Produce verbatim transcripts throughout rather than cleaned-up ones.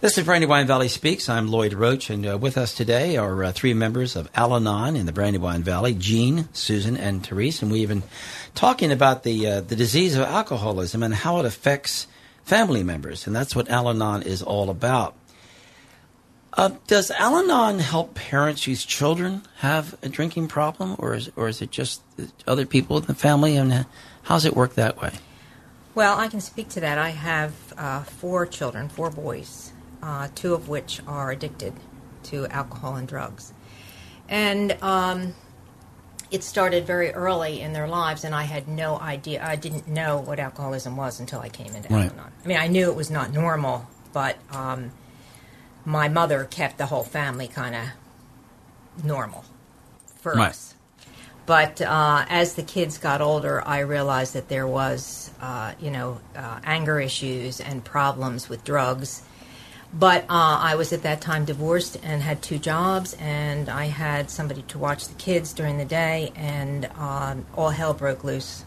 This is Brandywine Valley Speaks. I'm Lloyd Roach, and uh, with us today are uh, three members of Al-Anon in the Brandywine Valley, Jean, Susan, and Therese. And we've been talking about the uh, the disease of alcoholism and how it affects family members, and that's what Al-Anon is all about. Uh, does Al-Anon help parents whose children have a drinking problem, or is, or is it just other people in the family, and how does it work that way? Well, I can speak to that. I have uh, four children, four boys. Uh, two of which are addicted to alcohol and drugs. And um, it started very early in their lives, and I had no idea. I didn't know what alcoholism was until I came into right. Al-Anon. I mean, I knew it was not normal, but um, my mother kept the whole family kind of normal for right. us. But uh, as the kids got older, I realized that there was, uh, you know, uh, anger issues and problems with drugs. But uh, I was at that time divorced and had two jobs, and I had somebody to watch the kids during the day, and um, all hell broke loose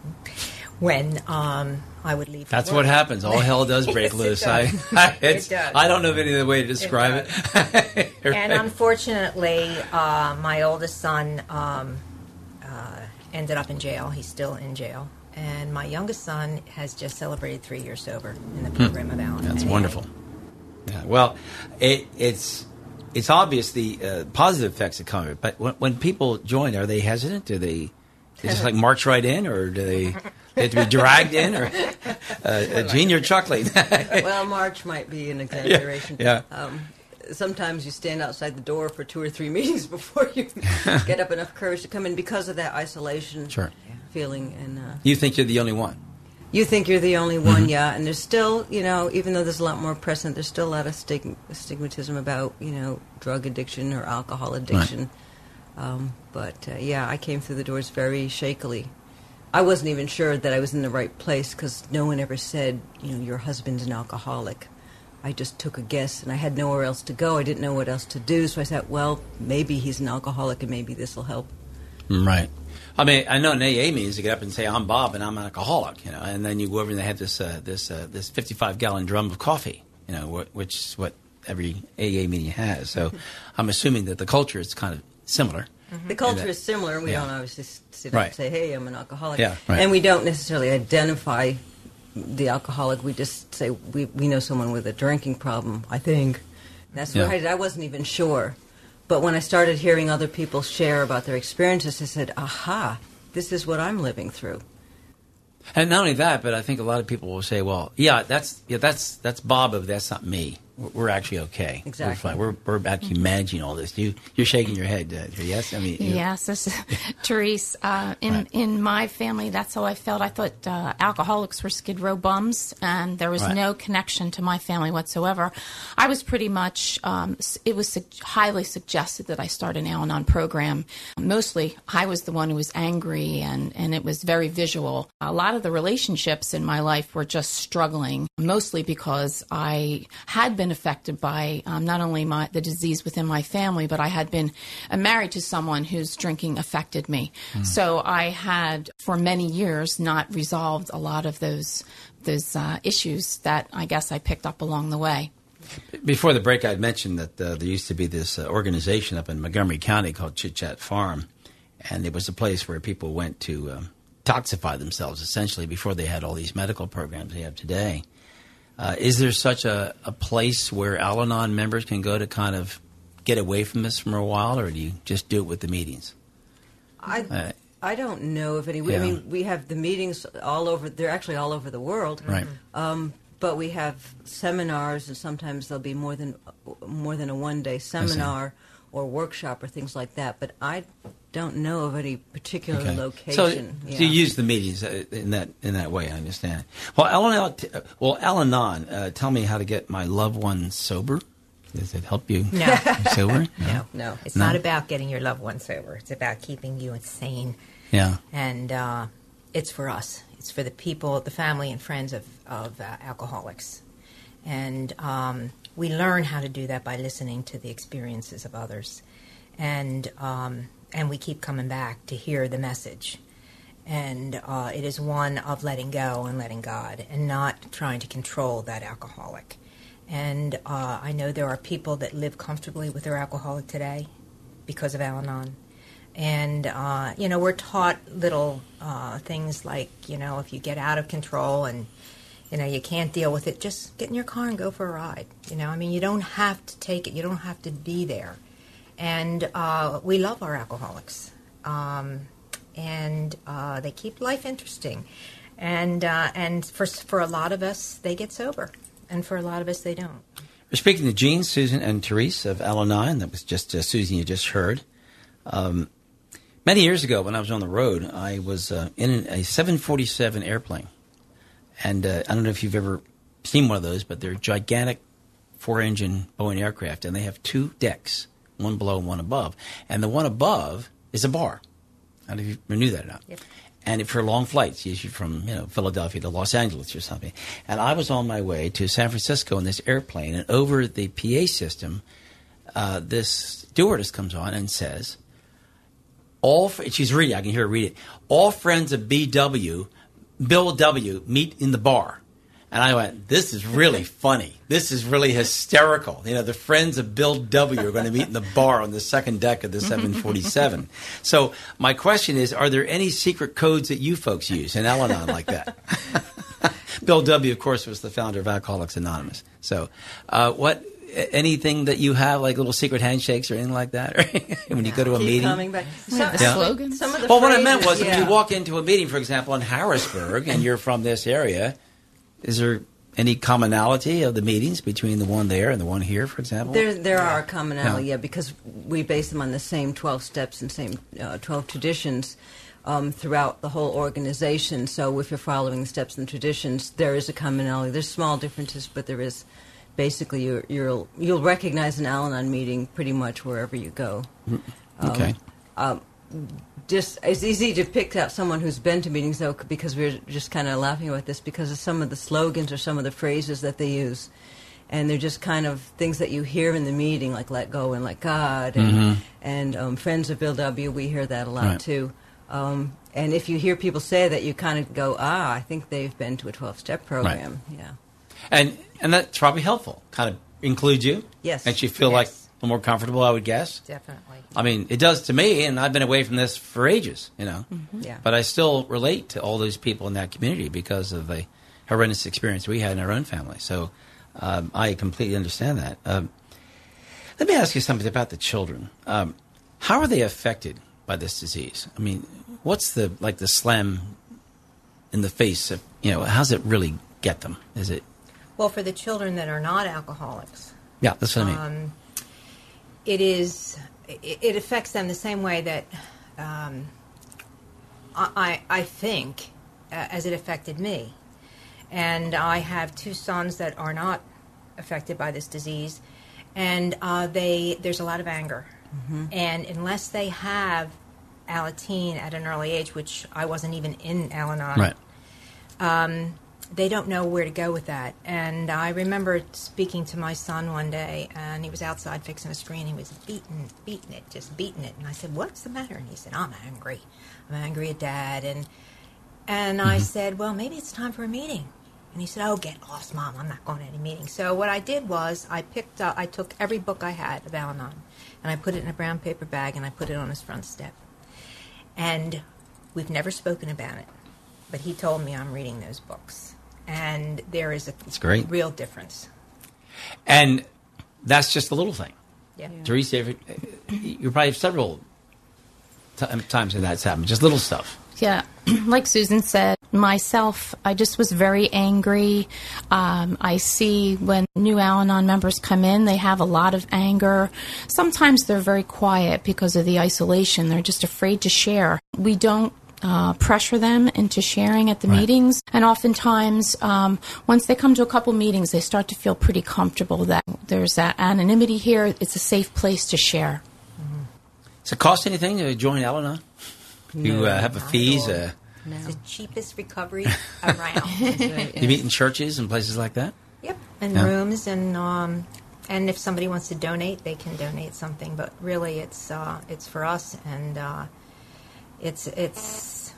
when um, I would leave. That's work. What happens. All hell does break yes, loose. It does. I, I, it's, it does. I don't know of any other way to describe it. it. right. And unfortunately, uh, my oldest son um, uh, ended up in jail. He's still in jail. And my youngest son has just celebrated three years sober in the program hmm. of Al-Anon. That's wonderful. Yeah, well, it, it's it's obvious the uh, positive effects that come of it. But when, when people join, are they hesitant? Do they, they just like march right in, or do they, they have to be dragged in? Or uh, uh, Gene, you're chuckling. Well, march might be an exaggeration. Yeah. yeah. Um, sometimes you stand outside the door for two or three meetings before you get up enough courage to come in because of that isolation sure. feeling. And uh, you think you're the only one? You think you're the only one, mm-hmm. yeah. And there's still, you know, even though there's a lot more precedent, there's still a lot of stig- stigmatism about, you know, drug addiction or alcohol addiction. Right. Um, but, uh, yeah, I came through the doors very shakily. I wasn't even sure that I was in the right place because no one ever said, you know, your husband's an alcoholic. I just took a guess, and I had nowhere else to go. I didn't know what else to do, so I thought, well, maybe he's an alcoholic and maybe this will help. Right. I mean, I know in A A meetings you get up and say, I'm Bob and I'm an alcoholic, you know, and then you go over and they have this uh, this uh, this fifty-five gallon drum of coffee, you know, wh- which is what every A A meeting has. So I'm assuming that the culture is kind of similar. Mm-hmm. The culture that, is similar, and we yeah. don't obviously sit right. up and say, hey, I'm an alcoholic. Yeah, right. And we don't necessarily identify the alcoholic. We just say, we, we know someone with a drinking problem, I think. That's yeah. what I did. I wasn't even sure. But when I started hearing other people share about their experiences, I said, aha, this is what I'm living through. And not only that, but I think a lot of people will say, well, yeah, that's yeah, that's that's Bob, but that's not me. We're, we're actually okay. Exactly. We're fine. We're, we're actually managing all this. You, you're shaking your head. Uh, yes? I mean, you, yes, this is, Therese, uh, in, right. in my family, that's how I felt. I thought uh, alcoholics were Skid Row bums, and there was right. no connection to my family whatsoever. I was pretty much, um, it was su- highly suggested that I start an Al-Anon program. Mostly, I was the one who was angry, and, and it was very visual. A lot of the relationships in my life were just struggling, mostly because I had been affected by um, not only my the disease within my family, but I had been uh, married to someone whose drinking affected me. Mm. So I had, for many years, not resolved a lot of those those uh, issues that I guess I picked up along the way. Before the break, I had mentioned that uh, there used to be this uh, organization up in Montgomery County called Chit Chat Farm, and it was a place where people went to um, detoxify themselves, essentially, before they had all these medical programs they have today. Uh, is there such a, a place where Al-Anon members can go to kind of get away from this for a while, or do you just do it with the meetings? I uh, I don't know if any. Yeah. I mean, we have the meetings all over. They're actually all over the world. Right. Um, but we have seminars, and sometimes there'll be more than more than a one-day seminar or workshop or things like that. But I don't know of any particular okay. location. So, yeah. so you use the meetings in that in that way. I understand. Well, Al-Anon, well, Al-Anon, uh, tell me how to get my loved one sober. Does it help you No. sober? No. No. It's No? not about getting your loved one sober. It's about keeping you sane. Yeah. And uh, it's for us. It's for the people, the family and friends of, of uh, alcoholics. And um, we learn how to do that by listening to the experiences of others. And um, and we keep coming back to hear the message. And uh, it is one of letting go and letting God and not trying to control that alcoholic. And uh, I know there are people that live comfortably with their alcoholic today because of Al-Anon. And, uh, you know, we're taught little uh, things like, you know, if you get out of control and, you know, you can't deal with it, just get in your car and go for a ride. You know, I mean, you don't have to take it. You don't have to be there. And uh, we love our alcoholics. Um, and uh, they keep life interesting. And uh, and for for a lot of us, they get sober. And for a lot of us, they don't. We're speaking to Jean, Susan, and Therese of Al-Anon. That was just uh, Susan you just heard. Um, many years ago, when I was on the road, I was uh, in a seven forty-seven airplane. And uh, I don't know if you've ever seen one of those, but they're gigantic four-engine Boeing aircraft, and they have two decks, one below and one above. And the one above is a bar. I don't know if you knew that or not. Yep. And for long flights, usually from you know Philadelphia to Los Angeles or something. And I was on my way to San Francisco in this airplane, and over the P A system, uh, this stewardess comes on and says, "All she's reading. I can hear her read it. All friends of B W, Bill W, meet in the bar." And I went, "This is really funny. This is really hysterical. You know, the friends of Bill W are going to meet in the bar on the second deck of the seven forty-seven. So my question is, are there any secret codes that you folks use in Al-Anon like that? Bill W, of course, was the founder of Alcoholics Anonymous. So uh, what, anything that you have, like little secret handshakes or anything like that? When you go to a Keep meeting? coming back. Some, Yeah. slogans? Some of the Well, what I phrases, meant was, yeah. if you walk into a meeting, for example, in Harrisburg, and you're from this area, is there any commonality of the meetings between the one there and the one here, for example? There, there are commonality, Yeah. yeah, because we base them on the same twelve steps and same uh, twelve traditions um, throughout the whole organization. So if you're following the steps and traditions, there is a commonality. There's small differences, but there is basically you're, you'll you'll recognize an Al-Anon meeting pretty much wherever you go. Okay. Um, just it's easy to pick out someone who's been to meetings though, because we're just kind of laughing about this because of some of the slogans or some of the phrases that they use, and they're just kind of things that you hear in the meeting, like "let go" and "let God," and, Mm-hmm. and um, "friends of Bill W." We hear that a lot Right. too. Um, and if you hear people say that, you kind of go, "Ah, I think they've been to a twelve-step program." Yeah. And and that's probably helpful. Kind of include you. Yes. Makes you feel Yes. like a little more comfortable, I would guess. Definitely. I mean, it does to me, and I've been away from this for ages, you know. Yeah. But I still relate to all those people in that community because of the horrendous experience we had in our own family. So um, I completely understand that. Um, let me ask you something about the children. Um, how are they affected by this disease? I mean, what's the like the slam in the face of, you know, how's it really get them? Is it? Well, for the children that are not alcoholics, Yeah, that's what I mean. um, it is it, it affects them the same way that um, I, I think uh, as it affected me. And I have two sons that are not affected by this disease, and uh, they there's a lot of anger. Mm-hmm. And unless they have Alateen at an early age, which I wasn't even in Al-Anon, Right. um, they don't know where to go with that. And I remember speaking to my son one day, and he was outside fixing a screen. He was beating, beating it, just beating it. And I said, "What's the matter?" And he said, "I'm angry. I'm angry at Dad." And and I said, "Well, maybe it's time for a meeting." And he said, "Oh, get lost, Mom. I'm not going to any meetings." So what I did was I picked up, I took every book I had of Al-Anon, and I put it in a brown paper bag, and I put it on his front step. And we've never spoken about it, but he told me I'm reading those books. And there is a That's great. real difference. And that's just a little thing. Yeah. Teresa, if it- you probably have several t- times when that's happened, just little stuff. Yeah, like Susan said, myself, I just was very angry. Um, I see when new Al-Anon members come in, they have a lot of anger. Sometimes they're very quiet because of the isolation. They're just afraid to share. We don't uh, pressure them into sharing at the Right. meetings. And oftentimes, um, once they come to a couple meetings, they start to feel pretty comfortable that there's that anonymity here. It's a safe place to share. Does it cost anything to join Al-Anon? You uh, have a not at fees? all. Uh, It's the cheapest recovery around. you meet in churches and places like that? Yep, and Yeah. rooms, and um, and if somebody wants to donate, they can donate something. But really, it's uh, it's for us, and uh, it's it's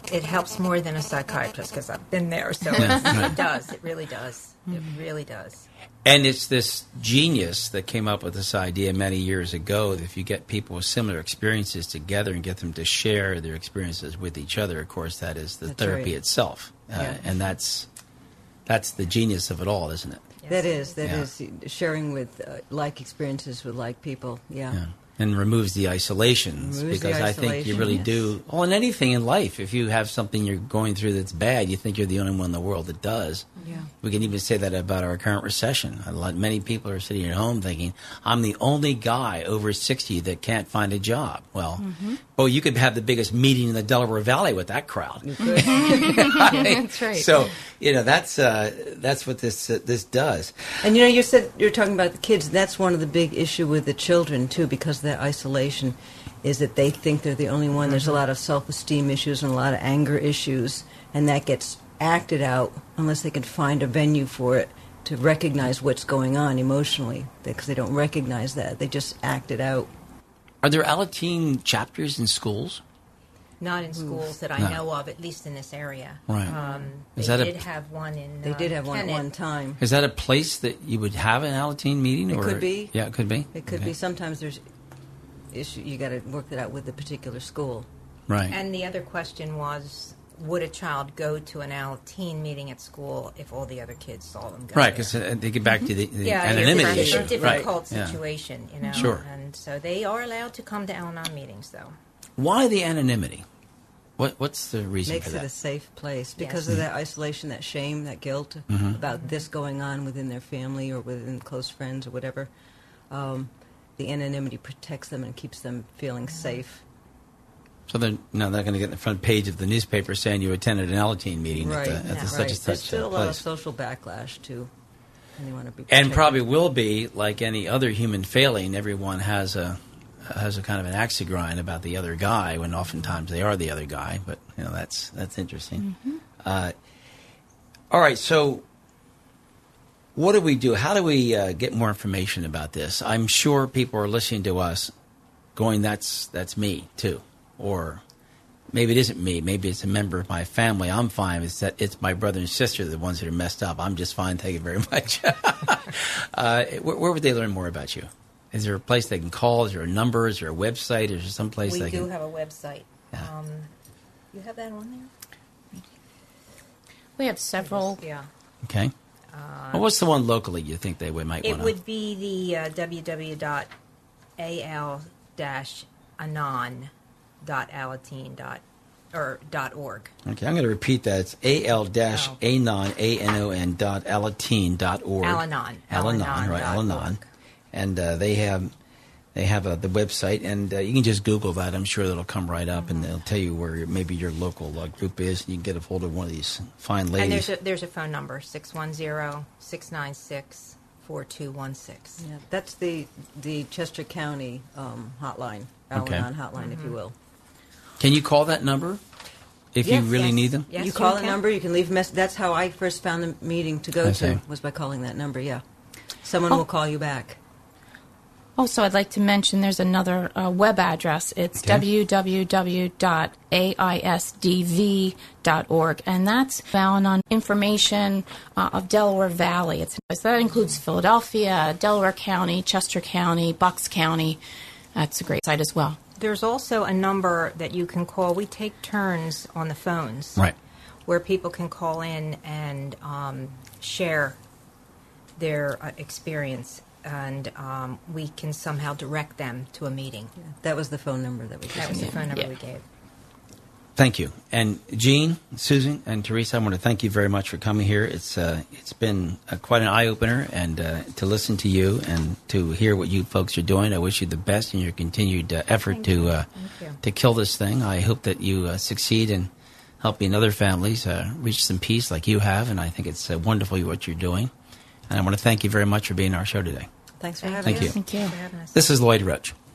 it helps more than a psychiatrist because I've been there. So Yeah, right. it does. It really does. It really does. And it's this genius that came up with this idea many years ago that if you get people with similar experiences together and get them to share their experiences with each other, of course, that is the That's therapy right. itself. Uh, Yeah. And that's that's the genius of it all, isn't it? Yes, That it is, that Yeah. is sharing with uh, like experiences with like people. Yeah. Yeah. And removes the isolations Removes the because I think you isolation, really yes. do. Well, in anything in life, if you have something you're going through that's bad, you think you're the only one in the world that does. Yeah. We can even say that about our current recession. A lot, many people are sitting at home thinking, "I'm the only guy over sixty that can't find a job." Well, well, you could have the biggest meeting in the Delaware Valley with that crowd. You could. That's right. So you know that's uh, that's what this uh, this does. And you know, you said you're talking about the kids. That's one of the big issue with the children too, because of that isolation, is that they think they're the only one. There's a lot of self-esteem issues and a lot of anger issues, and that gets acted out unless they can find a venue for it to recognize what's going on emotionally, because they don't recognize that. They just act it out. Are there Alateen chapters in schools? Not in schools that I No. know of, at least in this area. Right. Um, Is they that a- did have one in. They uh, did have one at Kennett. one time. Is that a place that you would have an Alateen meeting? It or? could be. Yeah, it could be. It could Okay. be. Sometimes there's issue. You got to work that out with the particular school. Right. And the other question was, would a child go to an Alateen meeting at school if all the other kids saw them go Right, there? because uh, they get back to the, the yeah, anonymity it's a issue. different, Right. difficult Yeah. situation, you know. Sure. And so they are allowed to come to Al-Anon meetings, though. Why the anonymity? What What's the reason Makes for it that? a safe place because Yes. of that isolation, that shame, that guilt Mm-hmm. about this going on within their family or within close friends or whatever. Um, the anonymity protects them and keeps them feeling safe. So they're no, they're going to get in the front page of the newspaper saying you attended an Alateen meeting Right. at the, at Yeah. the such right. and There's such still a uh, lot of place. social backlash too, and they want to be And protected. probably will be like any other human failing. Everyone has a has a kind of an axe to grind about the other guy, when oftentimes they are the other guy. But you know that's that's interesting. Uh, all right, so what do we do? How do we uh, get more information about this? I'm sure people are listening to us, going, "That's that's me too," or maybe it isn't me. Maybe it's a member of my family. I'm fine. It's that it's my brother and sister, the ones that are messed up. I'm just fine. Thank you very much. uh, where, where would they learn more about you? Is there a place they can call? Is there a number? Is there a website? Is there some place We they do can? have a website. Yeah. Um, you have that on there? We have several. Yeah. Okay. well, what's the one locally you think they would might It want to? would be the uh, w w w dot a l dash anon dot alateen dot or dot org. Okay, I'm going to repeat that. It's al-anon, A N O N dot alateen dot org. Al-Anon. Al-Anon, Al-Anon right, dot Al-Anon. org. And uh, they have they have uh, the website, and uh, you can just Google that. I'm sure that'll come right up, and they'll tell you where your, maybe your local uh, group is, and you can get a hold of one of these fine And ladies. there's a, there's a phone number, six one zero, six nine six, four two one six. Yeah, that's the the Chester County um, hotline, Okay. Al-Anon hotline, if you will. Can you call that number if Yes, you really yes. need them? Yes, you call you the can. number, you can leave a message. That's how I first found the meeting to go I to, see. was by calling that number, yeah. Someone Oh. will call you back. Also, I'd like to mention there's another uh, web address. It's Okay. w w w dot a i s d v dot org, and that's found on information uh, of Delaware Valley. It's, that includes Philadelphia, Delaware County, Chester County, Bucks County. That's a great site as well. There's also a number that you can call. We take turns on the phones. Right. Where people can call in and um, share their uh, experience, and um, we can somehow direct them to a meeting. That was the phone number that we That just was the gave. phone number Yeah. we gave. Thank you. And Jean, Susan, and Teresa, I want to thank you very much for coming here. It's uh, it's been uh, quite an eye-opener, and uh, to listen to you and to hear what you folks are doing. I wish you the best in your continued uh, effort Thank to you. uh, Thank you. to kill this thing. I hope that you uh, succeed in helping other families uh, reach some peace like you have, and I think it's uh, wonderful what you're doing. And I want to thank you very much for being on our show today. Thanks for Thank having Thank us. you. Thank you. For having us. This is Lloyd Roach.